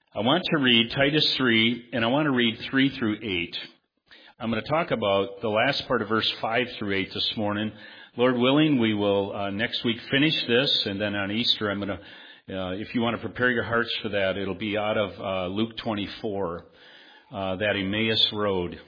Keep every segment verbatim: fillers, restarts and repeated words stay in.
I want to read Titus three, and I want to read three through eight. I'm going to talk about the last part of verse five through eight this morning. Lord willing, we will uh, next week finish this, and then on Easter, I'm going to, uh, if you want to prepare your hearts for that, it'll be out of uh, Luke twenty-four, uh, that Emmaus Road.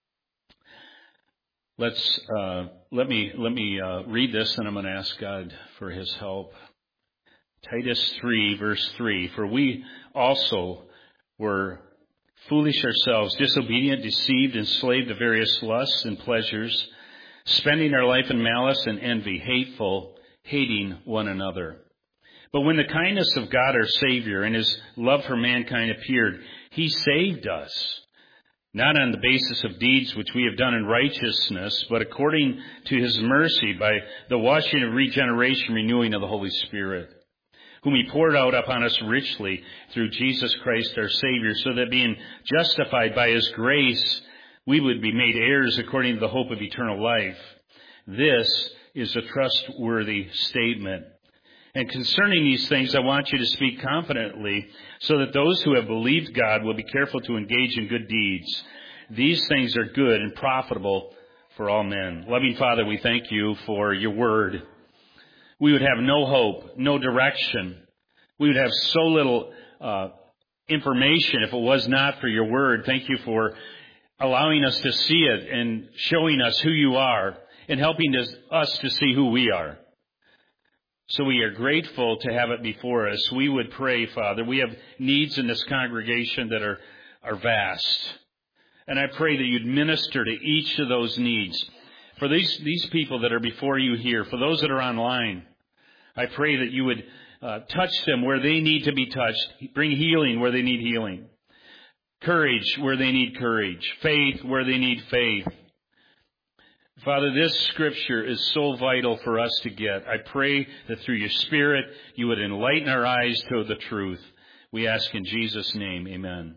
Let's uh, let me let me uh, read this, and I'm going to ask God for His help. Titus three, verse three, for we also were foolish ourselves, disobedient, deceived, enslaved to various lusts and pleasures, spending our life in malice and envy, hateful, hating one another. But when the kindness of God our Savior and His love for mankind appeared, He saved us, not on the basis of deeds which we have done in righteousness, but according to His mercy by the washing of regeneration, renewing of the Holy Spirit, whom He poured out upon us richly through Jesus Christ our Savior, so that being justified by His grace, we would be made heirs according to the hope of eternal life. This is a trustworthy statement. And concerning these things, I want you to speak confidently, so that those who have believed God will be careful to engage in good deeds. These things are good and profitable for all men. Loving Father, we thank You for Your word. We would have no hope, no direction. We would have so little uh, information if it was not for Your word. Thank You for allowing us to see it and showing us who You are and helping us to see who we are. So we are grateful to have it before us. We would pray, Father. We have needs in this congregation that are, are vast. And I pray that You'd minister to each of those needs. For these, these people that are before You here, for those that are online, I pray that You would uh, touch them where they need to be touched, bring healing where they need healing, courage where they need courage, faith where they need faith. Father, this scripture is so vital for us to get. I pray that through Your Spirit, You would enlighten our eyes to the truth. We ask in Jesus' name, amen.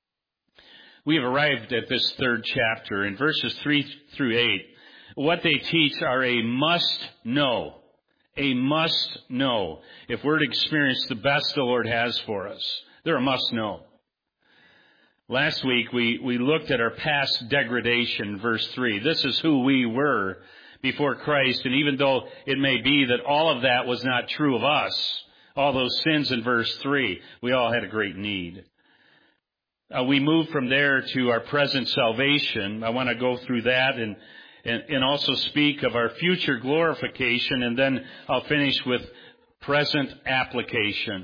We have arrived at this third chapter in verses three through eight. What they teach are a must-know, a must-know. If we're to experience the best the Lord has for us, they're a must-know. Last week, we, we looked at our past degradation, verse three. This is who we were before Christ, and even though it may be that all of that was not true of us, all those sins in verse three, we all had a great need. Uh, we move from there to our present salvation. I want to go through that and And, and also speak of our future glorification, and then I'll finish with present application.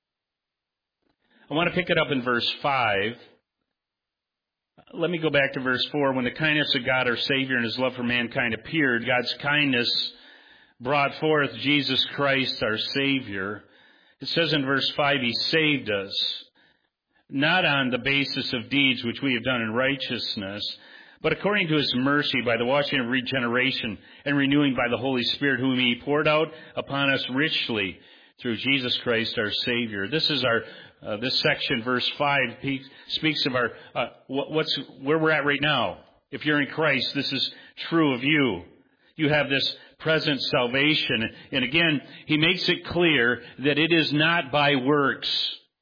I want to pick it up in verse five. Let me go back to verse four. When the kindness of God our Savior and His love for mankind appeared, God's kindness brought forth Jesus Christ our Savior. It says in verse five, He saved us, not on the basis of deeds which we have done in righteousness, but according to His mercy, by the washing of regeneration and renewing by the Holy Spirit, whom He poured out upon us richly through Jesus Christ our Savior. This is our, uh, this section, verse five, speaks of our, uh, what's, where we're at right now. If you're in Christ, this is true of you. You have this present salvation. And again, He makes it clear that it is not by works.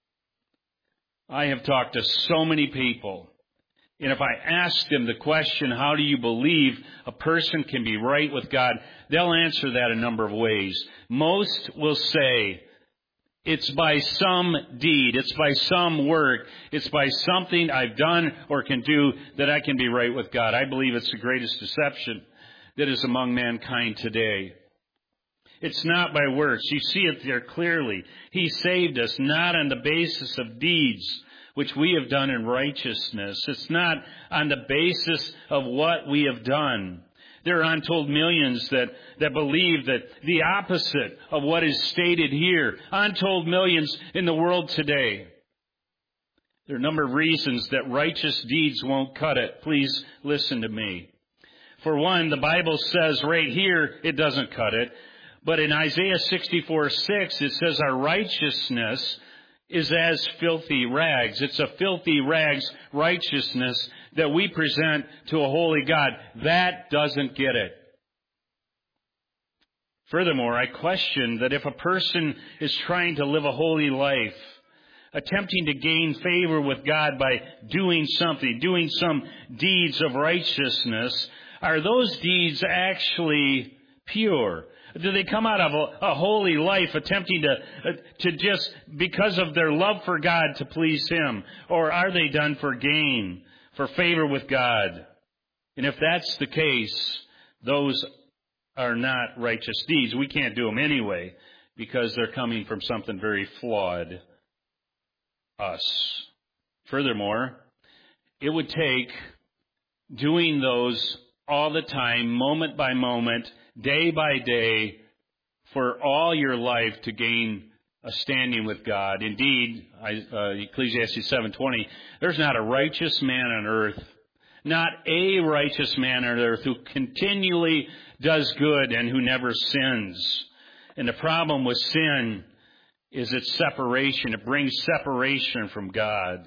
I have talked to so many people. And if I ask them the question, how do you believe a person can be right with God, they'll answer that a number of ways. Most will say, it's by some deed, it's by some work, it's by something I've done or can do that I can be right with God. I believe it's the greatest deception that is among mankind today. It's not by works. You see it there clearly. He saved us not on the basis of deeds which we have done in righteousness. It's not on the basis of what we have done. There are untold millions that, that believe that the opposite of what is stated here. Untold millions in the world today. There are a number of reasons that righteous deeds won't cut it. Please listen to me. For one, the Bible says right here it doesn't cut it. But in Isaiah sixty-four six, it says our righteousness is as filthy rags. It's a filthy rags righteousness that we present to a holy God. That doesn't get it. Furthermore, I question that if a person is trying to live a holy life, attempting to gain favor with God by doing something, doing some deeds of righteousness, are those deeds actually pure? Do they come out of a, a holy life attempting to, uh, to just, because of their love for God, to please Him? Or are they done for gain, for favor with God? And if that's the case, those are not righteous deeds. We can't do them anyway, because they're coming from something very flawed, us. Furthermore, it would take doing those all the time, moment by moment, day by day, for all your life to gain a standing with God. Indeed, I, uh, Ecclesiastes seven twenty, there's not a righteous man on earth, not a righteous man on earth who continually does good and who never sins. And the problem with sin is its separation. It brings separation from God.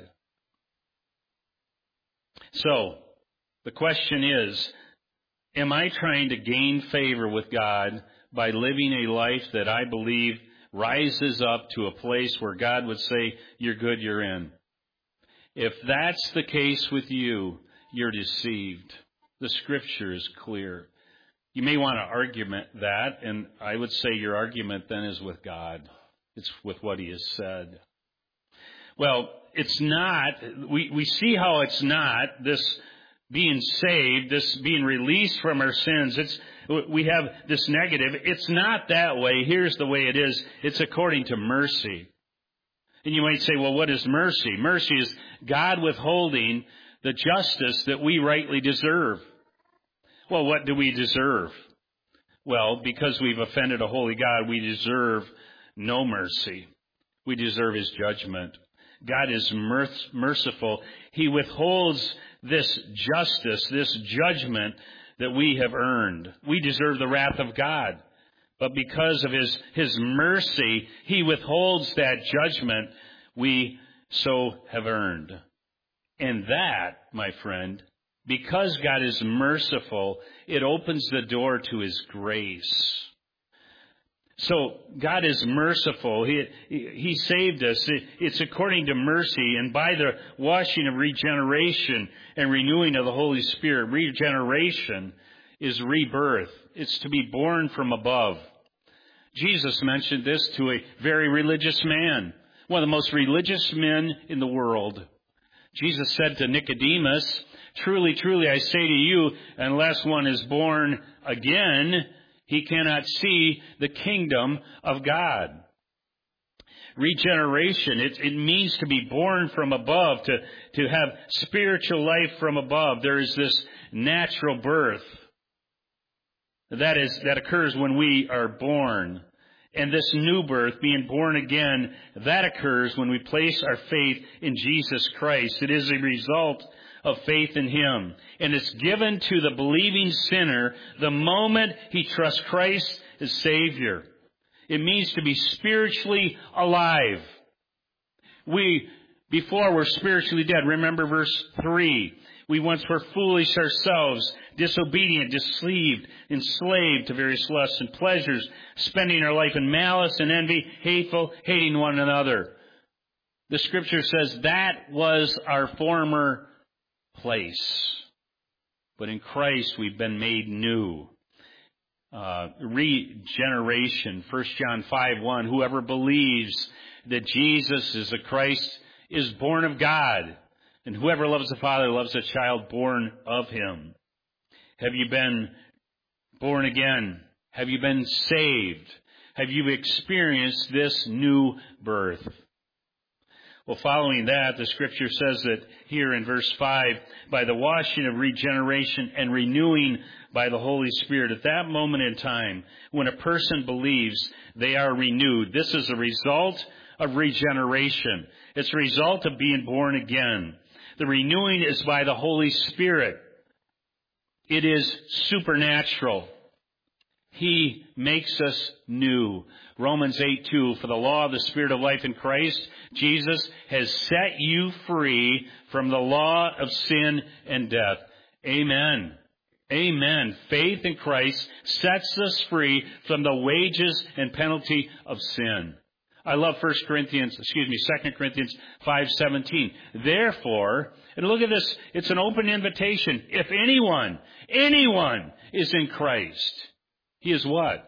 So, the question is, am I trying to gain favor with God by living a life that I believe rises up to a place where God would say, you're good, you're in? If that's the case with you, you're deceived. The Scripture is clear. You may want to argue that, and I would say your argument then is with God. It's with what He has said. Well, it's not, we, we see how it's not, this being saved, this being released from our sins. It's, we have this negative. It's not that way. Here's the way it is. It's according to mercy. And you might say, well, what is mercy? Mercy is God withholding the justice that we rightly deserve. Well, what do we deserve? Well, because we've offended a holy God, we deserve no mercy. We deserve His judgment. God is merc- merciful. He withholds this justice, this judgment that we have earned. We deserve the wrath of God. But because of His, His mercy, He withholds that judgment we so have earned. And that, my friend, because God is merciful, it opens the door to His grace. So God is merciful. He, he saved us. It's according to mercy, and by the washing of regeneration and renewing of the Holy Spirit. Regeneration is rebirth. It's to be born from above. Jesus mentioned this to a very religious man, one of the most religious men in the world. Jesus said to Nicodemus, "Truly, truly, I say to you, unless one is born again, he cannot see the kingdom of God." Regeneration, it, it means to be born from above, to, to have spiritual life from above. There is this natural birth that is that occurs when we are born. And this new birth, being born again, that occurs when we place our faith in Jesus Christ. It is a result of faith in Him. And it's given to the believing sinner the moment he trusts Christ as Savior. It means to be spiritually alive. We, before were spiritually dead. Remember verse three. We once were foolish ourselves, disobedient, deceived, enslaved to various lusts and pleasures, spending our life in malice and envy, hateful, hating one another. The Scripture says that was our former place. But in Christ we've been made new. Uh, regeneration, First John five one, whoever believes that Jesus is the Christ is born of God. And whoever loves the Father loves the child born of Him. Have you been born again? Have you been saved? Have you experienced this new birth? Well, following that, the Scripture says that here in verse five, by the washing of regeneration and renewing by the Holy Spirit, at that moment in time, when a person believes, they are renewed. This is a result of regeneration. It's a result of being born again. The renewing is by the Holy Spirit. It is supernatural. He makes us new. Romans eight two, for the law of the Spirit of life in Christ, Jesus has set you free from the law of sin and death. Amen. Amen. Faith in Christ sets us free from the wages and penalty of sin. I love First Corinthians, excuse me, Second Corinthians five seventeen. Therefore, and look at this, it's an open invitation. If anyone, anyone is in Christ, he is what?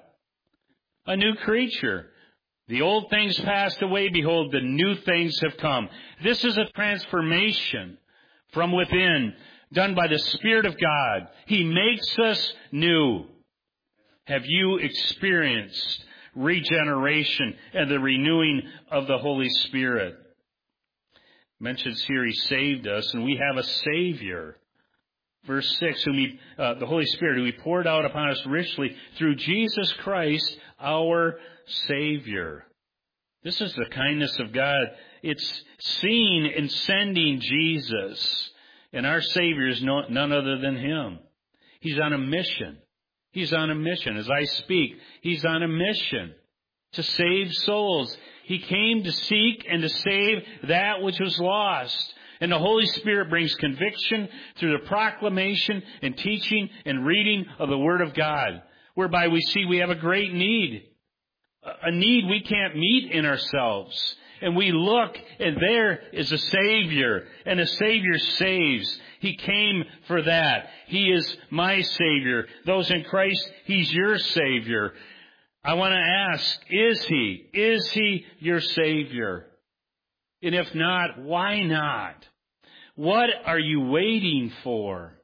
A new creature. The old things passed away, behold, the new things have come. This is a transformation from within, done by the Spirit of God. He makes us new. Have you experienced regeneration and the renewing of the Holy Spirit? Mentions here, He saved us, and we have a Savior. Verse six, whom he, uh, the Holy Spirit, who He poured out upon us richly through Jesus Christ, our Savior. This is the kindness of God. It's seen in sending Jesus. And our Savior is no, none other than Him. He's on a mission. He's on a mission. As I speak, He's on a mission to save souls. He came to seek and to save that which was lost. And the Holy Spirit brings conviction through the proclamation and teaching and reading of the Word of God, whereby we see we have a great need, a need we can't meet in ourselves. And we look, and there is a Savior, and a Savior saves. He came for that. He is my Savior. Those in Christ, He's your Savior. I want to ask, is He? Is He your Savior? And if not, why not? What are you waiting for?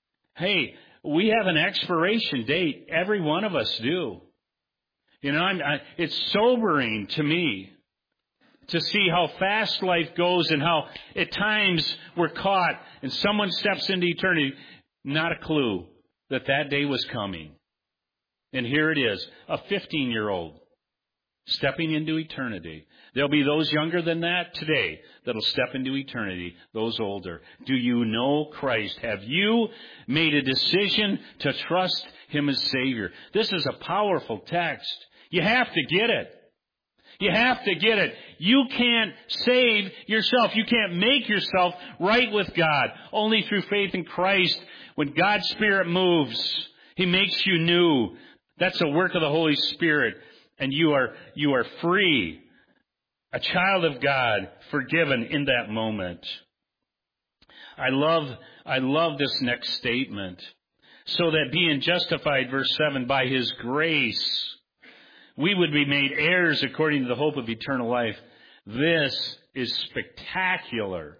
Hey, we have an expiration date. Every one of us do. You know, I'm, I, it's sobering to me to see how fast life goes and how at times we're caught and someone steps into eternity, not a clue that that day was coming. And here it is, a fifteen-year-old stepping into eternity. There'll be those younger than that today that'll step into eternity, those older. Do you know Christ? Have you made a decision to trust Him as Savior? This is a powerful text. You have to get it. You have to get it. You can't save yourself. You can't make yourself right with God. Only through faith in Christ. When God's Spirit moves, He makes you new. That's a work of the Holy Spirit. And you are, you are free. A child of God, forgiven in that moment. I love, I love this next statement. So that being justified, verse seven, by His grace, we would be made heirs according to the hope of eternal life. This is spectacular.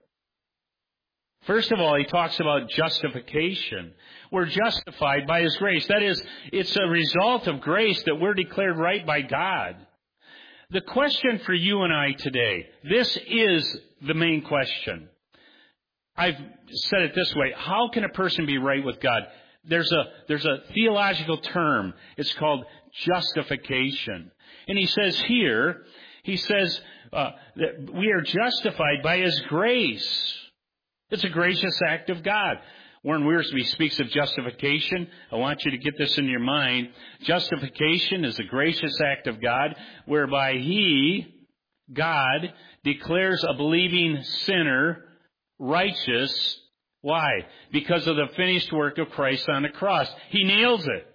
First of all, he talks about justification. We're justified by His grace. That is, it's a result of grace that we're declared right by God. The question for you and I today, this is the main question. I've said it this way. How can a person be right with God? There's a, there's a theological term. It's called justification. And he says here, he says uh, that we are justified by His grace. It's a gracious act of God. Warren Wiersbe speaks of justification. I want you to get this in your mind. Justification is a gracious act of God whereby He, God, declares a believing sinner righteous. Why? Because of the finished work of Christ on the cross. He nails it.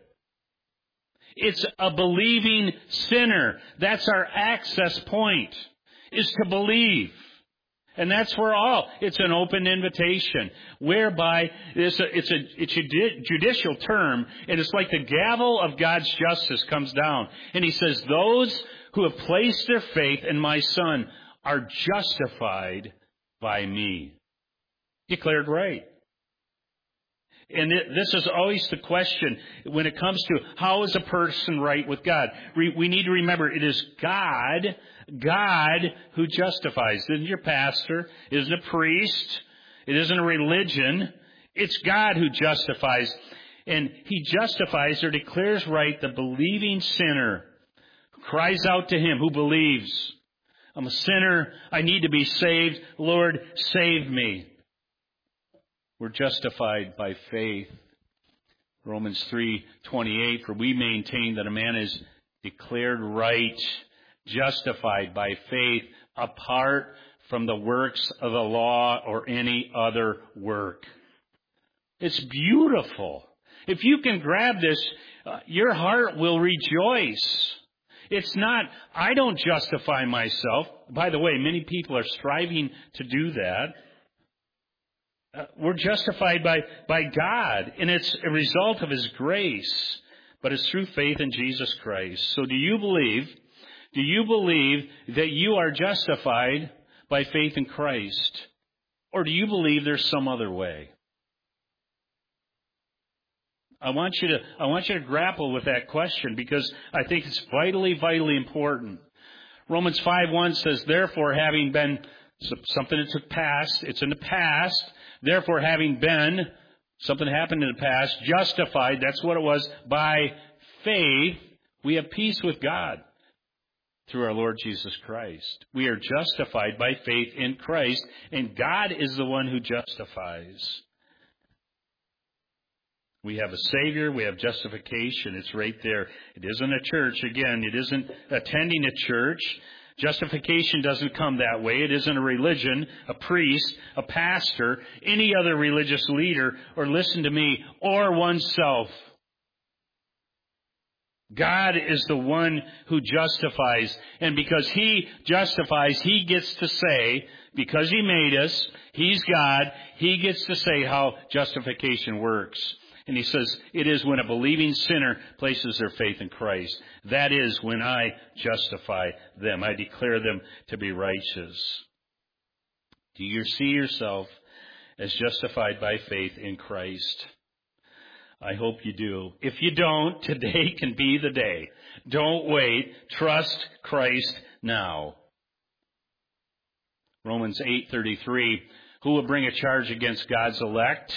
It's a believing sinner. That's our access point, is to believe. And that's for all. It's an open invitation, whereby it's a, it's a, it's a judicial term, and it's like the gavel of God's justice comes down. And He says, those who have placed their faith in my Son are justified by me. Declared right. And it, this is always the question when it comes to how is a person right with God. We, we need to remember it is God, God who justifies. It isn't your pastor. It isn't a priest. It isn't a religion. It's God who justifies. And He justifies or declares right the believing sinner who cries out to Him, who believes. I'm a sinner. I need to be saved. Lord, save me. We're justified by faith. Romans three twenty-eight, for we maintain that a man is declared right, justified by faith, apart from the works of the law or any other work. It's beautiful. If you can grab this, uh, your heart will rejoice. It's not, I don't justify myself. By the way, many people are striving to do that. Uh, we're justified by, by God, and it's a result of His grace, but it's through faith in Jesus Christ. So do you believe, do you believe that you are justified by faith in Christ? Or do you believe there's some other way? I want you to, I want you to grapple with that question because I think it's vitally, vitally important. Romans five one says, therefore having been, something that took past, it's in the past, therefore having been, something happened in the past, justified, that's what it was, by faith, we have peace with God through our Lord Jesus Christ. We are justified by faith in Christ, and God is the one who justifies. We have a Savior, we have justification, it's right there. It isn't a church, again, it isn't attending a church. Justification doesn't come that way. It isn't a religion, a priest, a pastor, any other religious leader, or listen to me, or oneself. God is the one who justifies, and because He justifies, He gets to say, because He made us, He's God, He gets to say how justification works. And He says, it is when a believing sinner places their faith in Christ. That is when I justify them. I declare them to be righteous. Do you see yourself as justified by faith in Christ? I hope you do. If you don't, today can be the day. Don't wait. Trust Christ now. Romans eight thirty-three, who will bring a charge against God's elect?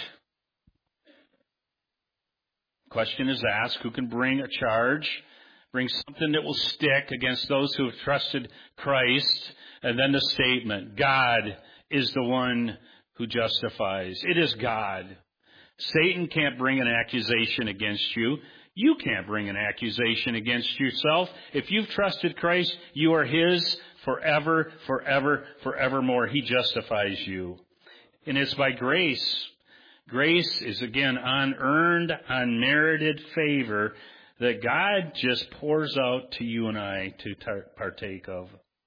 Question is asked, who can bring a charge, bring something that will stick against those who have trusted Christ? And then the statement, God is the one who justifies. It is God. Satan can't bring an accusation against you. You can't bring an accusation against yourself. If you've trusted Christ, you are His forever, forever, forevermore. He justifies you. And it's by grace. Grace is, again, unearned, unmerited favor that God just pours out to you and I to tar- partake of.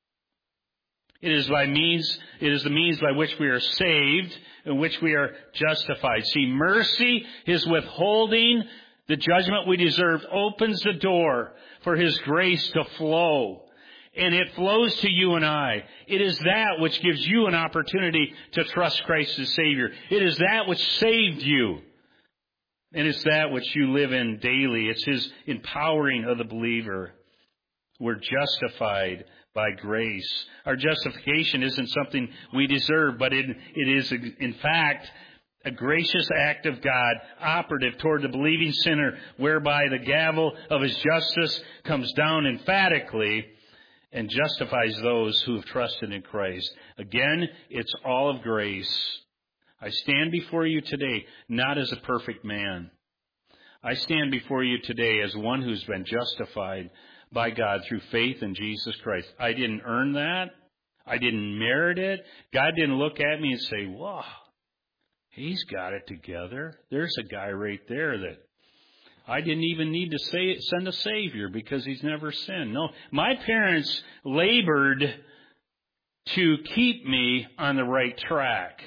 It is by means, it is the means by which we are saved, in which we are justified. See, mercy, His withholding the judgment we deserve, opens the door for His grace to flow. And it flows to you and I. It is that which gives you an opportunity to trust Christ as Savior. It is that which saved you. And it's that which you live in daily. It's His empowering of the believer. We're justified by grace. Our justification isn't something we deserve, but it, it is, in fact, a gracious act of God, operative toward the believing sinner, whereby the gavel of His justice comes down emphatically and justifies those who have trusted in Christ. Again, it's all of grace. I stand before you today not as a perfect man. I stand before you today as one who's been justified by God through faith in Jesus Christ. I didn't earn that. I didn't merit it. God didn't look at me and say, wow, he's got it together. There's a guy right there that I didn't even need to say, send a Savior because he's never sinned. No, my parents labored to keep me on the right track.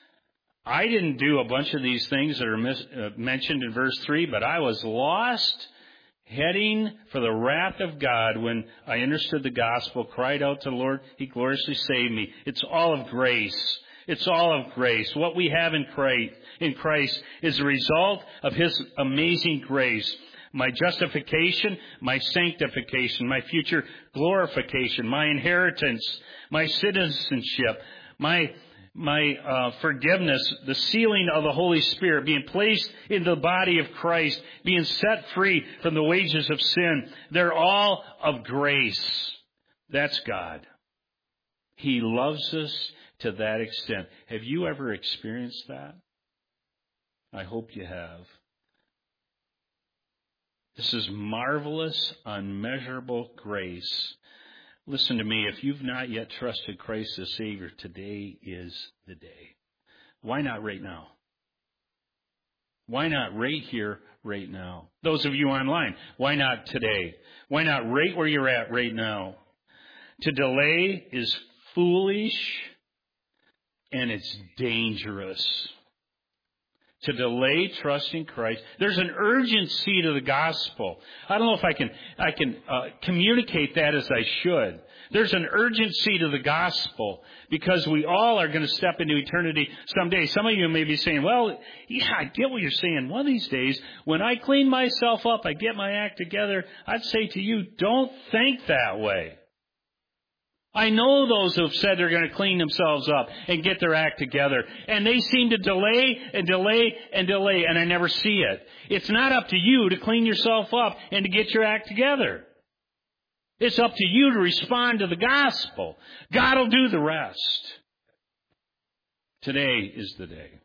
I didn't do a bunch of these things that are mis- uh, mentioned in verse three, but I was lost, heading for the wrath of God when I understood the gospel, cried out to the Lord. He gloriously saved me. It's all of grace. It's all of grace. What we have in Christ, in Christ is a result of His amazing grace. My justification, my sanctification, my future glorification, my inheritance, my citizenship, my my uh, forgiveness, the sealing of the Holy Spirit, being placed in the body of Christ, being set free from the wages of sin. They're all of grace. That's God. He loves us to that extent. Have you ever experienced that? I hope you have. This is marvelous, unmeasurable grace. Listen to me, if you've not yet trusted Christ as Savior, today is the day. Why not right now? Why not right here, right now? Those of you online, why not today? Why not right where you're at right now? To delay is foolish and it's dangerous. To delay trusting Christ. There's an urgency to the gospel. I don't know if I can I can uh, communicate that as I should. There's an urgency to the gospel because we all are going to step into eternity someday. Some of you may be saying, well, yeah, I get what you're saying. One of these days, when I clean myself up, I get my act together, I'd say to you, don't think that way. I know those who have said they're going to clean themselves up and get their act together. And they seem to delay and delay and delay, and I never see it. It's not up to you to clean yourself up and to get your act together. It's up to you to respond to the gospel. God will do the rest. Today is the day.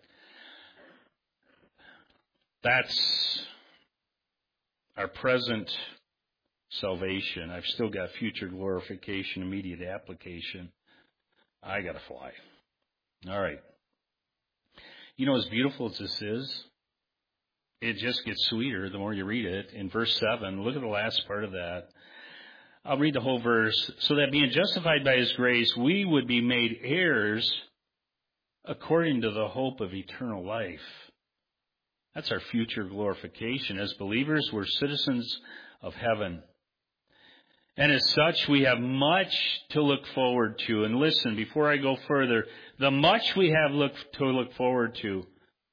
That's our present salvation. I've still got future glorification, immediate application. I got to fly. All right. You know, as beautiful as this is, it just gets sweeter the more you read it. In verse seven, look at the last part of that. I'll read the whole verse. So that being justified by His grace, we would be made heirs according to the hope of eternal life. That's our future glorification. As believers, we're citizens of heaven. And as such, we have much to look forward to. And listen, before I go further, the much we have look, to look forward to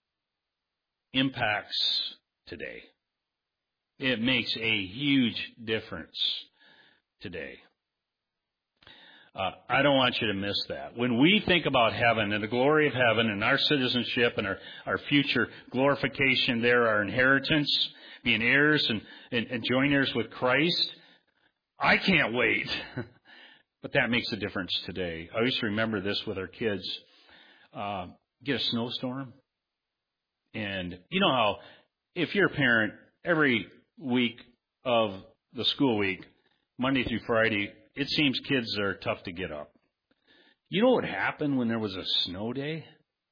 impacts today. It makes a huge difference today. Uh, I don't want you to miss that. When we think about heaven and the glory of heaven and our citizenship and our, our future glorification there, our inheritance, being heirs and, and, and joint heirs with Christ, I can't wait. But that makes a difference today. I used to remember this with our kids. Uh, get a snowstorm. And you know how if you're a parent, every week of the school week, Monday through Friday, it seems kids are tough to get up. You know what happened when there was a snow day?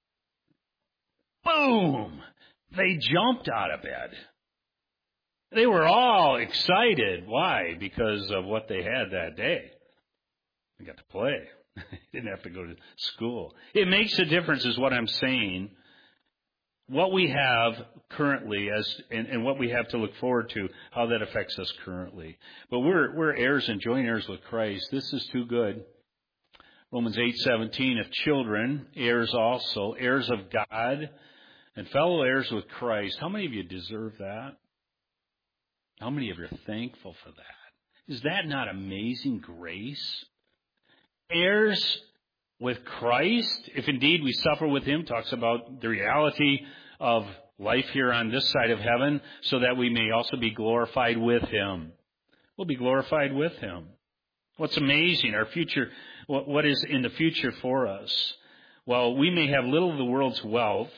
Boom! They jumped out of bed. They were all excited. Why? Because of what they had that day. They got to play. Didn't have to go to school. It makes a difference is what I'm saying. What we have currently as and, and what we have to look forward to, how that affects us currently. But we're we're heirs and joint heirs with Christ. This is too good. Romans eight seventeen, if children, heirs also, heirs of God, and fellow heirs with Christ. How many of you deserve that? How many of you are thankful for that? Is that not amazing grace? Heirs with Christ, if indeed we suffer with Him, talks about the reality of life here on this side of heaven, so that we may also be glorified with Him. We'll be glorified with Him. What's amazing, our future, what is in the future for us? Well, we may have little of the world's wealth.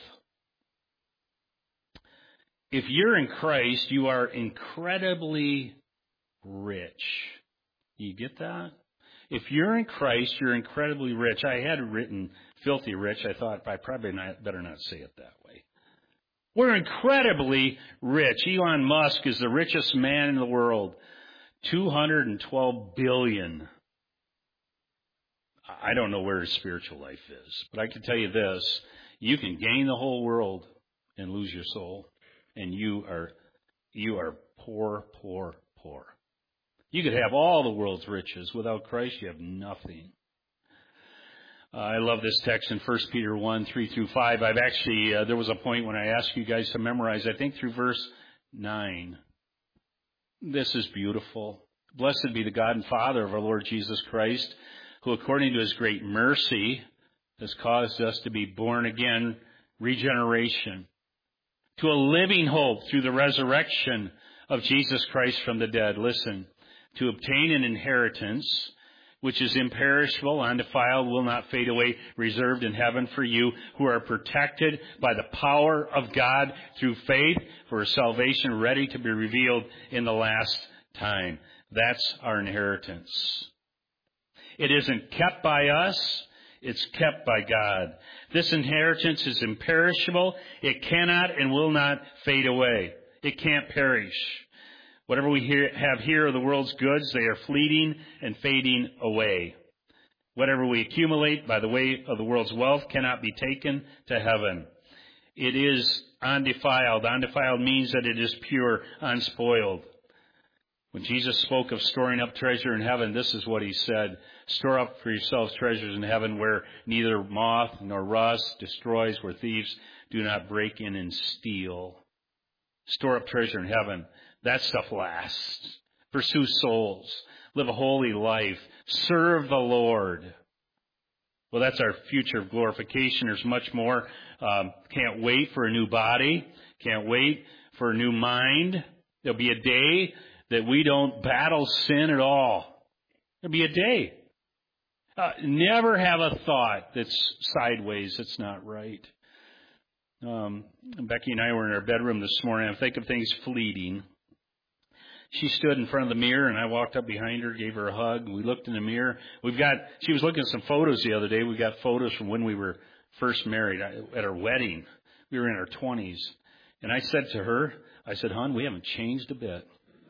If you're in Christ, you are incredibly rich. You get that? If you're in Christ, you're incredibly rich. I had written filthy rich. I thought I probably not, better not say it that way. We're incredibly rich. Elon Musk is the richest man in the world. two hundred twelve billion dollars. I don't know where his spiritual life is, but I can tell you this. You can gain the whole world and lose your soul. And you are, you are poor, poor, poor. You could have all the world's riches. Without Christ, you have nothing. Uh, I love this text in First Peter one, three through five. I've actually, uh, there was a point when I asked you guys to memorize, I think through verse nine. This is beautiful. Blessed be the God and Father of our Lord Jesus Christ, who according to His great mercy has caused us to be born again, regeneration, to a living hope through the resurrection of Jesus Christ from the dead. Listen, to obtain an inheritance which is imperishable, undefiled, will not fade away, reserved in heaven for you who are protected by the power of God through faith for a salvation ready to be revealed in the last time. That's our inheritance. It isn't kept by us. It's kept by God. This inheritance is imperishable. It cannot and will not fade away. It can't perish. Whatever we hear, have here are the world's goods. They are fleeting and fading away. Whatever we accumulate by the way of the world's wealth cannot be taken to heaven. It is undefiled. Undefiled means that it is pure, unspoiled. When Jesus spoke of storing up treasure in heaven, this is what he said. Store up for yourselves treasures in heaven where neither moth nor rust destroys, where thieves do not break in and steal. Store up treasure in heaven. That stuff lasts. Pursue souls. Live a holy life. Serve the Lord. Well, that's our future of glorification. There's much more. Um, can't wait for a new body. Can't wait for a new mind. There'll be a day that we don't battle sin at all. There'll be a day. Uh, never have a thought that's sideways, that's not right. Um, Becky and I were in our bedroom this morning. I think of things fleeting. She stood in front of the mirror, and I walked up behind her, gave her a hug. We looked in the mirror. We've got. She was looking at some photos the other day. We got photos from when we were first married at our wedding. We were in our twenties, and I said to her, "I said, hon, we haven't changed a bit."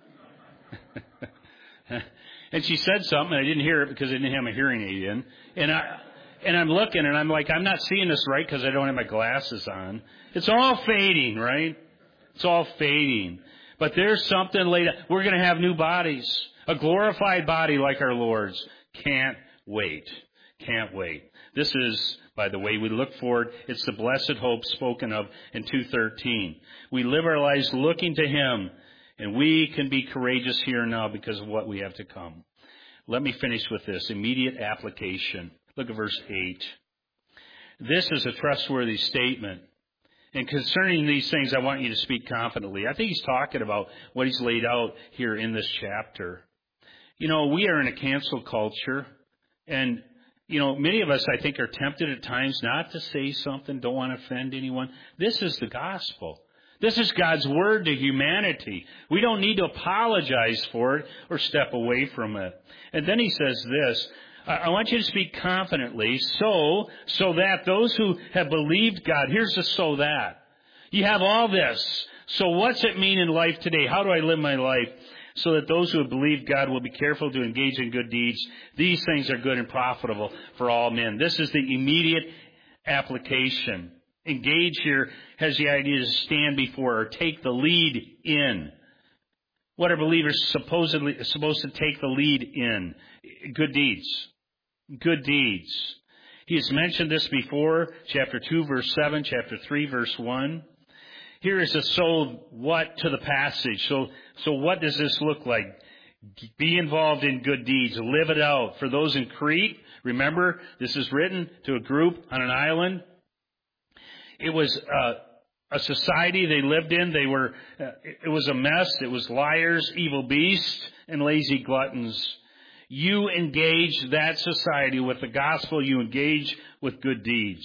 And she said something, and I didn't hear it because I didn't have my hearing aid in. And I. And I'm looking, and I'm like, I'm not seeing this right because I don't have my glasses on. It's all fading, right? It's all fading. But there's something later. We're going to have new bodies. A glorified body like our Lord's. Can't wait. Can't wait. This is, by the way, we look forward. It's the blessed hope spoken of in two thirteen. We live our lives looking to Him, and we can be courageous here now because of what we have to come. Let me finish with this. Immediate application. Look at verse eight. This is a trustworthy statement. And concerning these things, I want you to speak confidently. I think he's talking about what he's laid out here in this chapter. You know, we are in a cancel culture. And, you know, many of us, I think, are tempted at times not to say something, don't want to offend anyone. This is the gospel. This is God's word to humanity. We don't need to apologize for it or step away from it. And then he says this, I want you to speak confidently so, so that those who have believed God, here's the so that. You have all this. So what's it mean in life today? How do I live my life? So that those who have believed God will be careful to engage in good deeds. These things are good and profitable for all men. This is the immediate application. Engage here has the idea to stand before or take the lead in. What are believers supposedly supposed to take the lead in? Good deeds. Good deeds. He has mentioned this before, chapter two, verse seven, chapter three, verse one. Here is a so what to the passage. So, so what does this look like? Be involved in good deeds. Live it out. For those in Crete, remember, this is written to a group on an island. It was uh, a society they lived in. They were. Uh, it was a mess. It was liars, evil beasts, and lazy gluttons. You engage that society with the gospel. You engage with good deeds.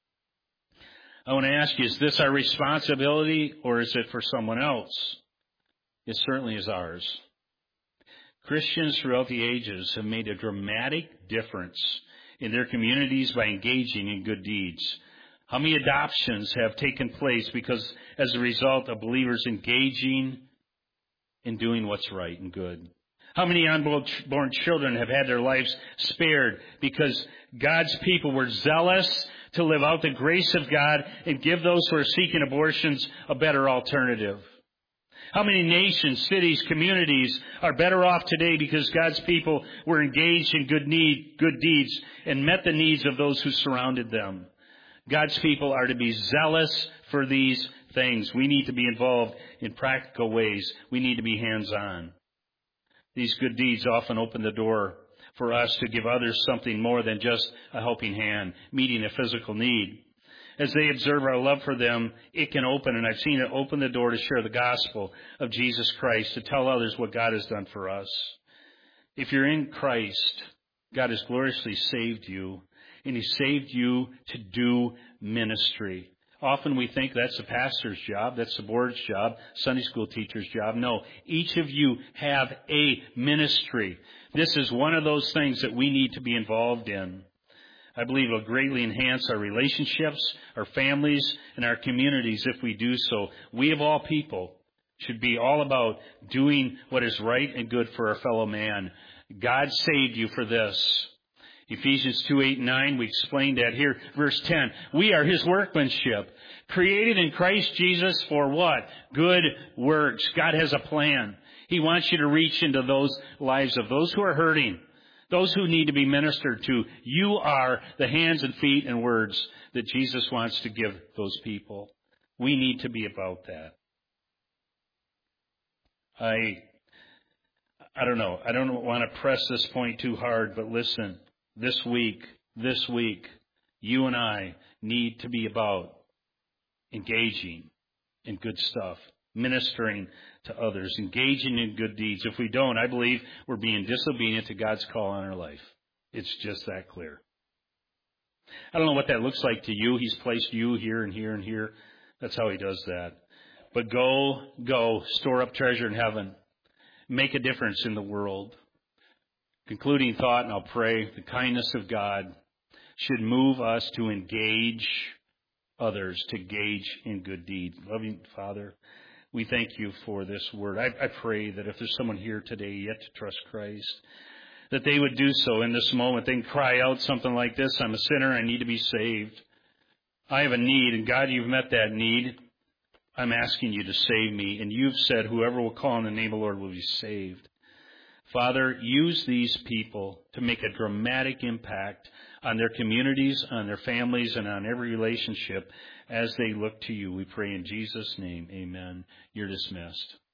I want to ask you, is this our responsibility or is it for someone else? It certainly is ours. Christians throughout the ages have made a dramatic difference in their communities by engaging in good deeds. How many adoptions have taken place because as a result of believers engaging in doing what's right and good? How many unborn children have had their lives spared because God's people were zealous to live out the grace of God and give those who are seeking abortions a better alternative? How many nations, cities, communities are better off today because God's people were engaged in good need, good deeds and met the needs of those who surrounded them? God's people are to be zealous for these things. We need to be involved in practical ways. We need to be hands-on. These good deeds often open the door for us to give others something more than just a helping hand, meeting a physical need. As they observe our love for them, it can open, and I've seen it open the door to share the gospel of Jesus Christ, to tell others what God has done for us. If you're in Christ, God has gloriously saved you, and He saved you to do ministry. Often we think that's the pastor's job, that's the board's job, Sunday school teacher's job. No, each of you have a ministry. This is one of those things that we need to be involved in. I believe it'll greatly enhance our relationships, our families, and our communities if we do so. We of all people should be all about doing what is right and good for our fellow man. God saved you for this. Ephesians two, eight, and nine, we explained that here. Verse ten, we are His workmanship, created in Christ Jesus for what? Good works. God has a plan. He wants you to reach into those lives of those who are hurting, those who need to be ministered to. You are the hands and feet and words that Jesus wants to give those people. We need to be about that. I, I don't know. I don't want to press this point too hard, but listen. This week, this week, you and I need to be about engaging in good stuff, ministering to others, engaging in good deeds. If we don't, I believe we're being disobedient to God's call on our life. It's just that clear. I don't know what that looks like to you. He's placed you here and here and here. That's how He does that. But go, go, store up treasure in heaven. Make a difference in the world. Concluding thought, and I'll pray, the kindness of God should move us to engage others, to engage in good deeds. Loving Father, we thank You for this word. I, I pray that if there's someone here today yet to trust Christ, that they would do so in this moment. They can cry out something like this: I'm a sinner, I need to be saved. I have a need, and God, You've met that need. I'm asking You to save me, and You've said whoever will call on the name of the Lord will be saved. Father, use these people to make a dramatic impact on their communities, on their families, and on every relationship as they look to You. We pray in Jesus' name. Amen. You're dismissed.